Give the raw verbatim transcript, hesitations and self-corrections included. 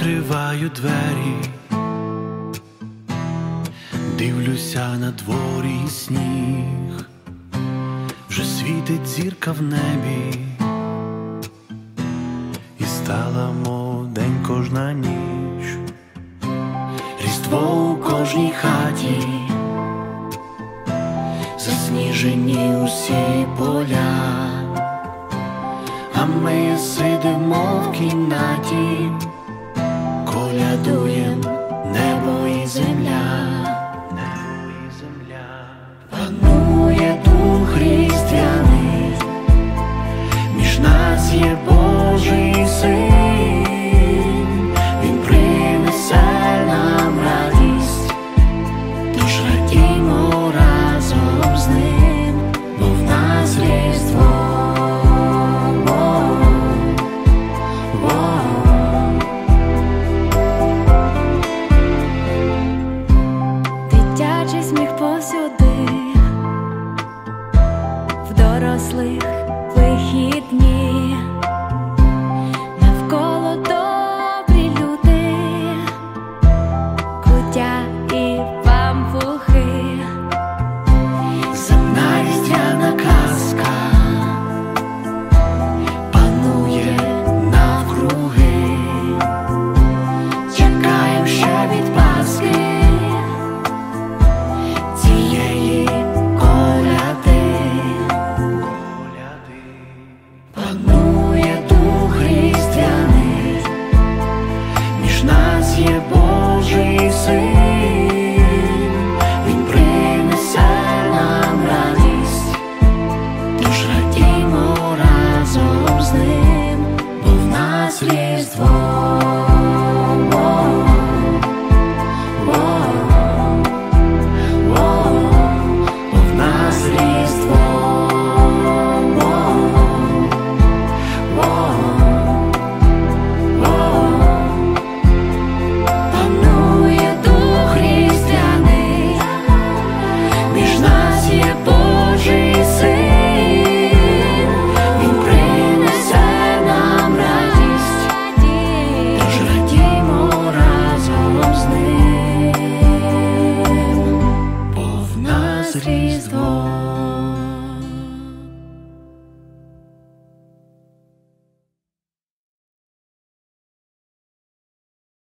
відкриваю двері, дивлюся на дворі сніг, вже світить зірка в небі, і стала мов день кожна ніч, Різдво у кожній хаті, засніжені усі поля, а ми сидимо в кімнаті, колядуєм небо і земля. Небо і земля. Панує дух різдвяний, між нас є Божий Син, Він принесе нам радість, тож радімо разом з ним, бо в нас Різдво. Дитячий сміх повсюди, в дорослих вихідні, навколо добрі люди, куття і пампухи. Земна різдвяна казка панує навкруги, чекаєм ще від Пасхи цієї коляди. Панує дух різдвяний, між нас є Божий Син, Він принесе нам радість, тож радімо разом з ним, бо в нас Різдво.